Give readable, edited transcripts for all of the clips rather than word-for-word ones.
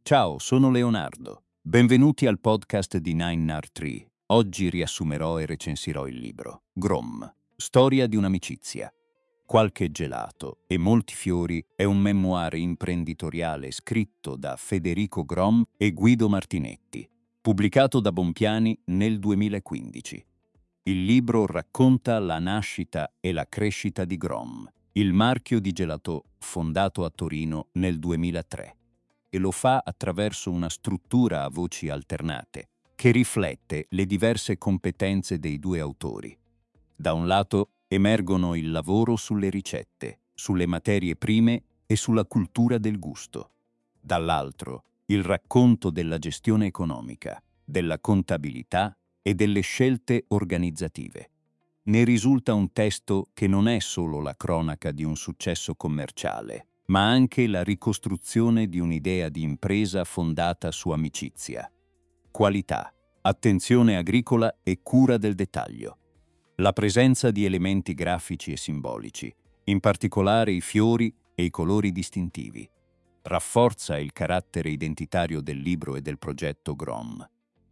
Ciao, sono Leonardo. Benvenuti al podcast di Nine Nard Tree. Oggi riassumerò e recensirò il libro Grom, storia di un'amicizia. Qualche gelato e molti fiori è un memoir imprenditoriale scritto da Federico Grom e Guido Martinetti, pubblicato da Bompiani nel 2015. Il libro racconta la nascita e la crescita di Grom, il marchio di gelato fondato a Torino nel 2003, e lo fa attraverso una struttura a voci alternate che riflette le diverse competenze dei due autori. Da un lato emergono il lavoro sulle ricette, sulle materie prime e sulla cultura del gusto. Dall'altro il racconto della gestione economica, della contabilità e delle scelte organizzative. Ne risulta un testo che non è solo la cronaca di un successo commerciale, ma anche la ricostruzione di un'idea di impresa fondata su amicizia, qualità, attenzione agricola e cura del dettaglio. La presenza di elementi grafici e simbolici, in particolare i fiori e i colori distintivi, rafforza il carattere identitario del libro e del progetto Grom.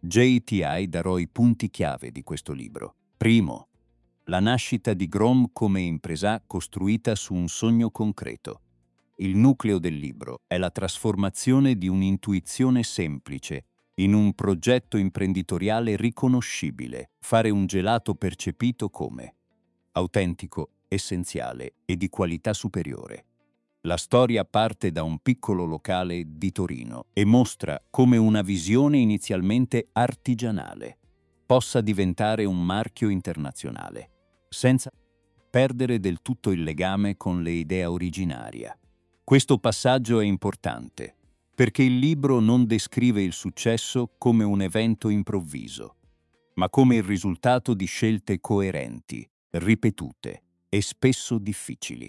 JTI darò i punti chiave di questo libro. Primo, la nascita di Grom come impresa costruita su un sogno concreto. Il nucleo del libro è la trasformazione di un'intuizione semplice in un progetto imprenditoriale riconoscibile, fare un gelato percepito come autentico, essenziale e di qualità superiore. La storia parte da un piccolo locale di Torino e mostra come una visione inizialmente artigianale possa diventare un marchio internazionale, senza perdere del tutto il legame con l'idea originaria. Questo passaggio è importante, perché il libro non descrive il successo come un evento improvviso, ma come il risultato di scelte coerenti, ripetute e spesso difficili.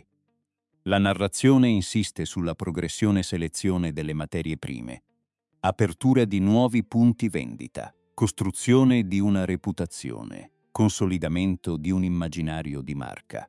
La narrazione insiste sulla progressione e selezione delle materie prime, apertura di nuovi punti vendita, costruzione di una reputazione, consolidamento di un immaginario di marca.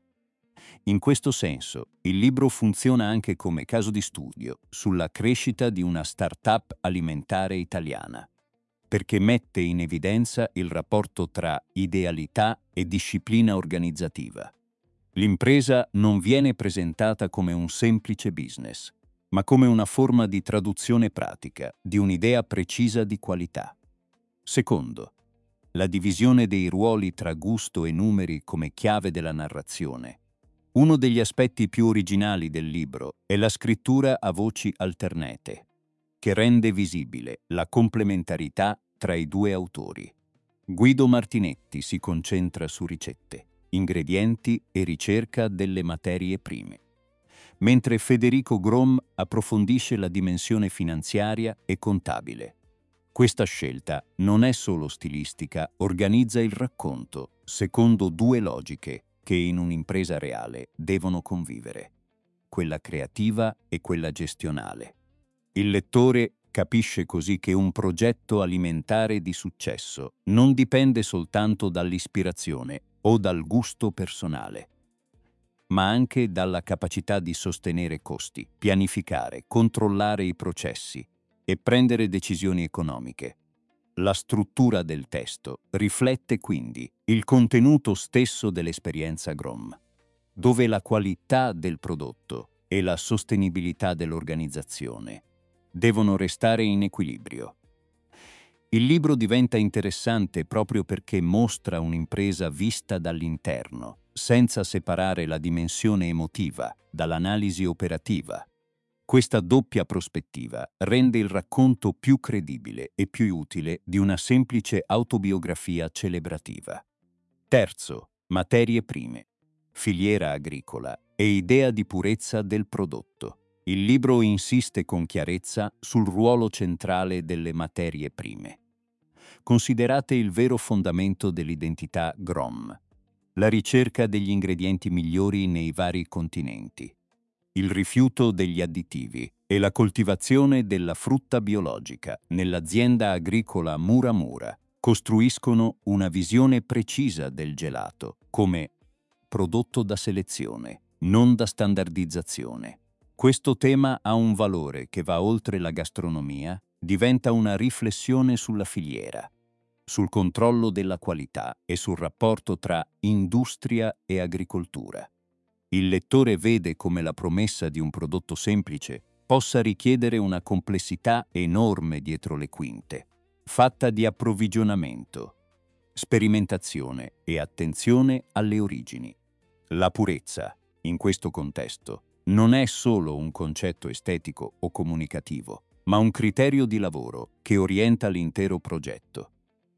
In questo senso, il libro funziona anche come caso di studio sulla crescita di una start-up alimentare italiana, perché mette in evidenza il rapporto tra idealità e disciplina organizzativa. L'impresa non viene presentata come un semplice business, ma come una forma di traduzione pratica di un'idea precisa di qualità. Secondo, la divisione dei ruoli tra gusto e numeri come chiave della narrazione. Uno degli aspetti più originali del libro è la scrittura a voci alternate, che rende visibile la complementarità tra i due autori. Guido Martinetti si concentra su ricette, ingredienti e ricerca delle materie prime, mentre Federico Grom approfondisce la dimensione finanziaria e contabile. Questa scelta non è solo stilistica, organizza il racconto secondo due logiche che in un'impresa reale devono convivere, quella creativa e quella gestionale. Il lettore capisce così che un progetto alimentare di successo non dipende soltanto dall'ispirazione o dal gusto personale, ma anche dalla capacità di sostenere costi, pianificare, controllare i processi e prendere decisioni economiche. La struttura del testo riflette quindi il contenuto stesso dell'esperienza Grom, dove la qualità del prodotto e la sostenibilità dell'organizzazione devono restare in equilibrio. Il libro diventa interessante proprio perché mostra un'impresa vista dall'interno, senza separare la dimensione emotiva dall'analisi operativa. Questa doppia prospettiva rende il racconto più credibile e più utile di una semplice autobiografia celebrativa. Terzo, materie prime, filiera agricola e idea di purezza del prodotto. Il libro insiste con chiarezza sul ruolo centrale delle materie prime, considerate il vero fondamento dell'identità Grom, la ricerca degli ingredienti migliori nei vari continenti, il rifiuto degli additivi e la coltivazione della frutta biologica nell'azienda agricola Muramura costruiscono una visione precisa del gelato come prodotto da selezione, non da standardizzazione. Questo tema ha un valore che va oltre la gastronomia, diventa una riflessione sulla filiera, sul controllo della qualità e sul rapporto tra industria e agricoltura. Il lettore vede come la promessa di un prodotto semplice possa richiedere una complessità enorme dietro le quinte, fatta di approvvigionamento, sperimentazione e attenzione alle origini. La purezza, in questo contesto, non è solo un concetto estetico o comunicativo, ma un criterio di lavoro che orienta l'intero progetto.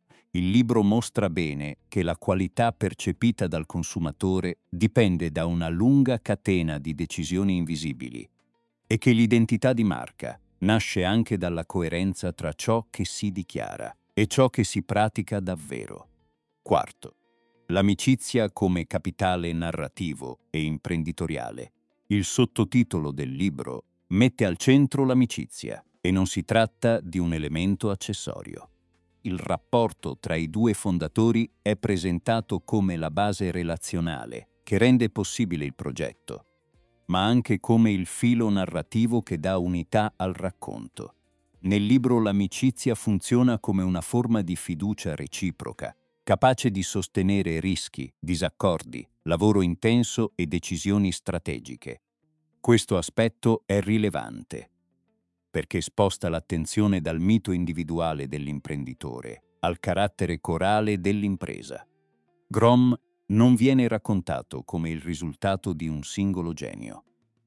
Il libro mostra bene che la qualità percepita dal consumatore dipende da una lunga catena di decisioni invisibili e che l'identità di marca nasce anche dalla coerenza tra ciò che si dichiara e ciò che si pratica davvero. Quarto, l'amicizia come capitale narrativo e imprenditoriale. Il sottotitolo del libro mette al centro l'amicizia e non si tratta di un elemento accessorio. Il rapporto tra i due fondatori è presentato come la base relazionale che rende possibile il progetto, ma anche come il filo narrativo che dà unità al racconto. Nel libro l'amicizia funziona come una forma di fiducia reciproca, capace di sostenere rischi, disaccordi, lavoro intenso e decisioni strategiche. Questo aspetto è rilevante, perché sposta l'attenzione dal mito individuale dell'imprenditore al carattere corale dell'impresa. Grom non viene raccontato come il risultato di un singolo genio,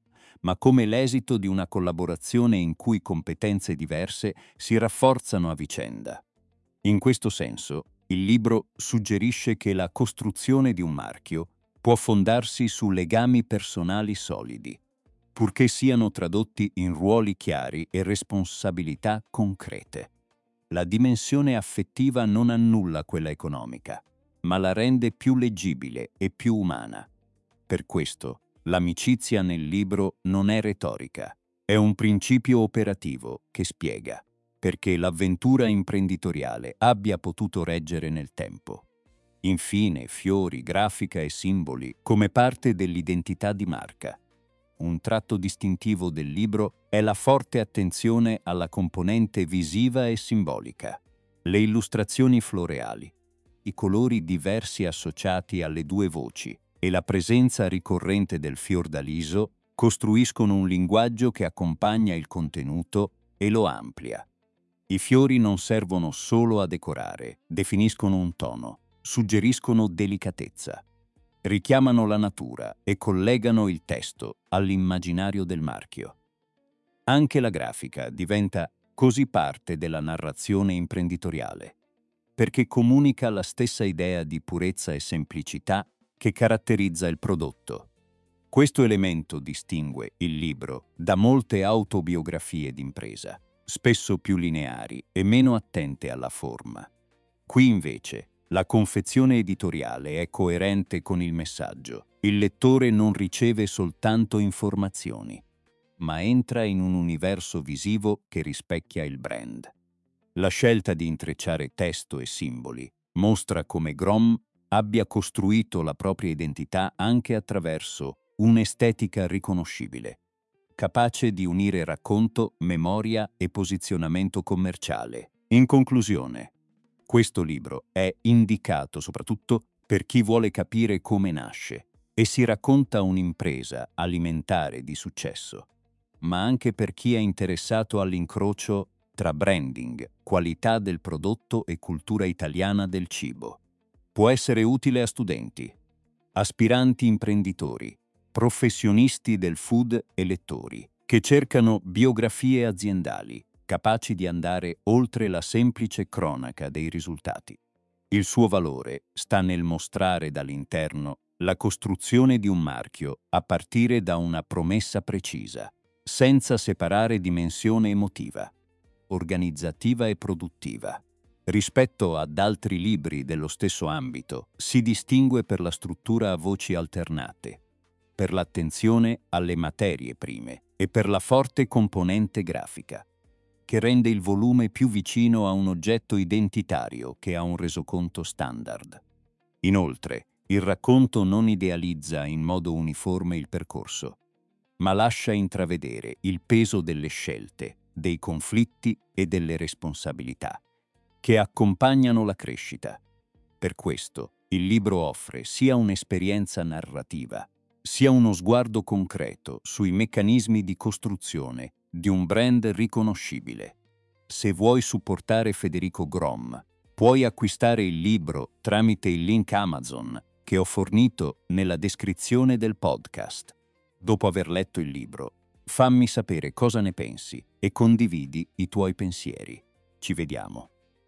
ma come l'esito di una collaborazione in cui competenze diverse si rafforzano a vicenda. In questo senso, il libro suggerisce che la costruzione di un marchio può fondarsi su legami personali solidi, purché siano tradotti in ruoli chiari e responsabilità concrete. La dimensione affettiva non annulla quella economica, ma la rende più leggibile e più umana. Per questo, l'amicizia nel libro non è retorica, è un principio operativo che spiega perché l'avventura imprenditoriale abbia potuto reggere nel tempo. Infine, fiori, grafica e simboli come parte dell'identità di marca. Un tratto distintivo del libro è la forte attenzione alla componente visiva e simbolica. Le illustrazioni floreali, i colori diversi associati alle due voci e la presenza ricorrente del fiordaliso costruiscono un linguaggio che accompagna il contenuto e lo amplia. I fiori non servono solo a decorare, definiscono un tono, suggeriscono delicatezza. Richiamano la natura e collegano il testo all'immaginario del marchio. Anche la grafica diventa così parte della narrazione imprenditoriale, perché comunica la stessa idea di purezza e semplicità che caratterizza il prodotto. Questo elemento distingue il libro da molte autobiografie d'impresa, spesso più lineari e meno attente alla forma. Qui invece la confezione editoriale è coerente con il messaggio. Il lettore non riceve soltanto informazioni, ma entra in un universo visivo che rispecchia il brand. La scelta di intrecciare testo e simboli mostra come Grom abbia costruito la propria identità anche attraverso un'estetica riconoscibile, capace di unire racconto, memoria e posizionamento commerciale. In conclusione, questo libro è indicato soprattutto per chi vuole capire come nasce e si racconta un'impresa alimentare di successo, ma anche per chi è interessato all'incrocio tra branding, qualità del prodotto e cultura italiana del cibo. Può essere utile a studenti, aspiranti imprenditori, professionisti del food e lettori che cercano biografie aziendali capaci di andare oltre la semplice cronaca dei risultati. Il suo valore sta nel mostrare dall'interno la costruzione di un marchio a partire da una promessa precisa, senza separare dimensione emotiva, organizzativa e produttiva. Rispetto ad altri libri dello stesso ambito, si distingue per la struttura a voci alternate, per l'attenzione alle materie prime e per la forte componente grafica, che rende il volume più vicino a un oggetto identitario che a un resoconto standard. Inoltre, il racconto non idealizza in modo uniforme il percorso, ma lascia intravedere il peso delle scelte, dei conflitti e delle responsabilità che accompagnano la crescita. Per questo, il libro offre sia un'esperienza narrativa, sia uno sguardo concreto sui meccanismi di costruzione di un brand riconoscibile. Se vuoi supportare Federico Grom, puoi acquistare il libro tramite il link Amazon che ho fornito nella descrizione del podcast. Dopo aver letto il libro, fammi sapere cosa ne pensi e condividi i tuoi pensieri. Ci vediamo.